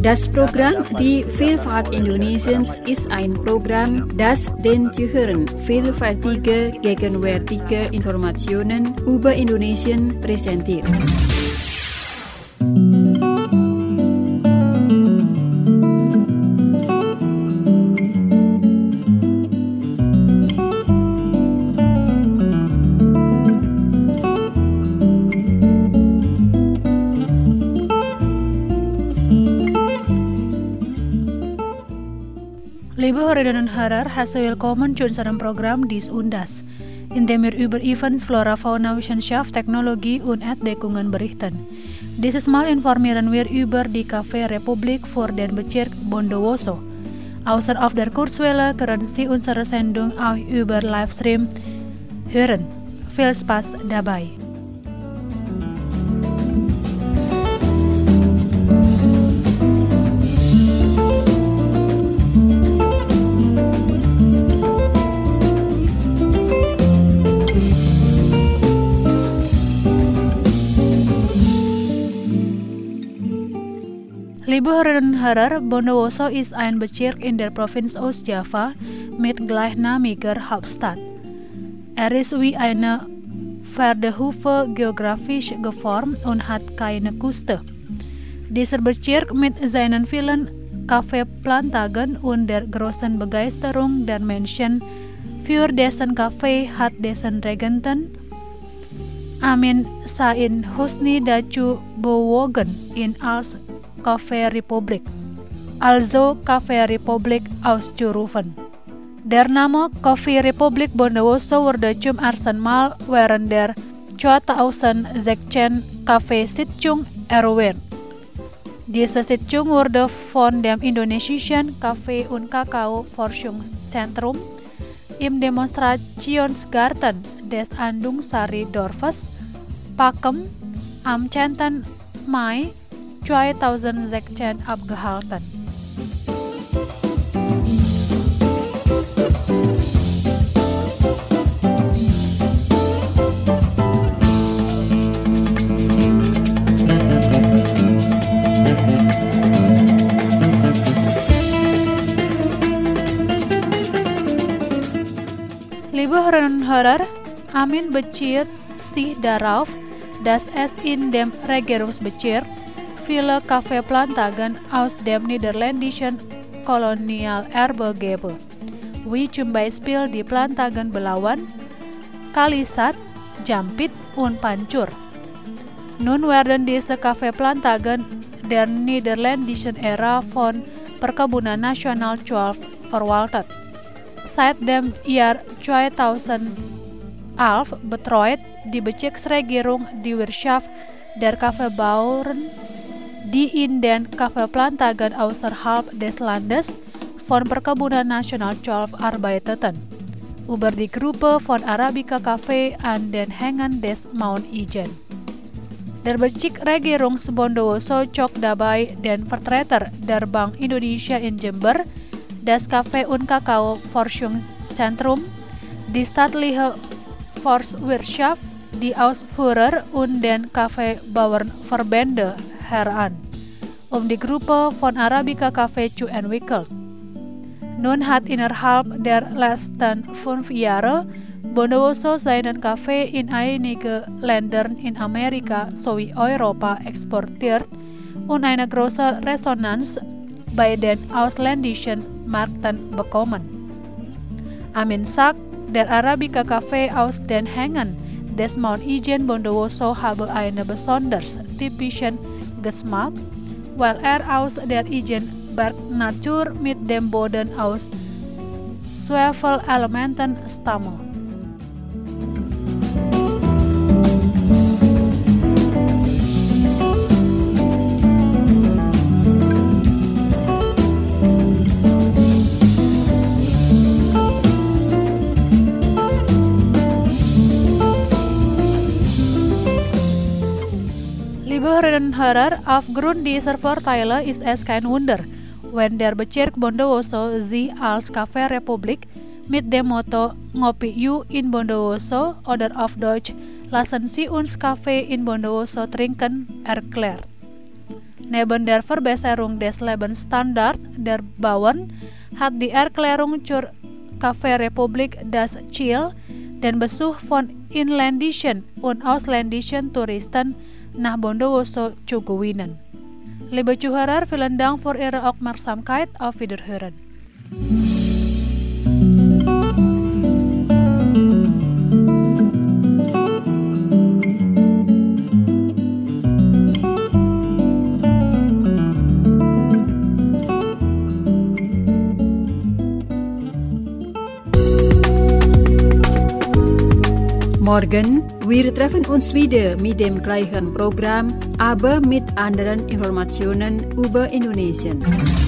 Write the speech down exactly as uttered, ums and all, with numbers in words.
Das Programm Die Vielfalt Indonesiens ist ein Programm, das den Zuhörern vielfältige, gegenwärtige Informationen über Indonesien präsentiert. Liebe Hörerinnen und Hörer, herzlich willkommen zu unserem Programm Dies Undas, in dem wir über Events, Flora, Fauna, Wissenschaft, Technologie und Entdeckungen berichten. Dieses Mal informieren wir über die Café Republik vor den Bezirk Bondowoso. Außer auf der Kurzwelle können Sie unsere Sendung auch über Livestream hören. Viel Spaß dabei! Liebe Hörerinnen und Hörer, Bondowoso ist ein Bezirk in der Provinz Ostjava mit gleichnamiger Hauptstadt. Er ist wie eine Pferdehufe geografisch geformt und hat keine Küste. Dieser Bezirk mit seinen vielen Kaffeeplantagen und der großen Begeisterung der Menschen für dessen Kaffee hat dessen Regenten Amin Sain Husni dazu bewogen ihn als Café Republik, also Café Republik auszurufen. Der Name Café Republik Bondowoso wurde zum ersten Mal während der zweitausendsechzehn Café Sitzung erwähnt. Diese Sitzung wurde von dem indonesischen Kaffee- und Kakao-Forschungszentrum im Demonstrationsgarten des Andung-Sari Dorfes, Pakem, am zehnten Mai zweitausendsechzehn abgehalten. Liebe Hörerinnen und Hörer, Amin bezieht sich darauf, dass es in dem Regierungsbezirk viele Kaffeeplantagen aus dem niederländischen Kolonialerbe gäbe, wie zum Beispiel die Plantagen Belawan, Kalisat, Jampit und Pancur. Nun werden diese Kaffeeplantagen der niederländischen Ära von Perkebunan Nasional zwölf verwaltet. Seit dem Jahr zweitausendelf betreut die Bezirksregierung die Wirtschaft der Kaffeebauern, die in den Kaffeeplantagen außerhalb des Landes von Perkebunan Nasional zwölf arbeiteten, über die Gruppe von Arabica Café an den Hängen des Mount Ijen. Der Bezirksregierung Bondowoso zog dabei den Vertreter der Bank Indonesia in Jember, das Kaffee- und Kakao-Forschungszentrum, die staatliche Forstwirtschaft, die Ausführer und den Kaffeebauernverbände heran, um die Gruppe von Arabica Café zu entwickeln. Nun hat innerhalb der letzten fünf Jahre Bondowoso seinen Kaffee in einige Länder in Amerika sowie Europa exportiert und eine große Resonanz bei den ausländischen Märkten bekommen. Amin sagt, der Arabica Café aus den Hängen des Mount Ijen Bondowoso habe einen besonders typischen Geschmack, weil er aus der Ijen-Bergnatur mit dem Boden aus Schwefelelementen stamme. Liebe Hörerinnen und Hörer, aufgrund dieser Vorteile ist es kein Wunder, wenn der Bezirk Bondowoso sich als Café Republik mit dem Motto Ngopi Yuk in Bondowoso oder auf Deutsch Lassen Sie uns Kaffee in Bondowoso trinken erklärt. Neben der Verbesserung des Lebensstandards der Bauern hat die Erklärung zur Kaffeerepublik das Ziel, den Besuch von inländischen und ausländischen Touristen nach Bondowoso zu gewinnen. Liebe Zuhörer, vielen Dank für Ihre Aufmerksamkeit. Auf Wiederhören. Morgen, wir treffen uns wieder mit dem gleichen Programm, aber mit anderen Informationen über Indonesien.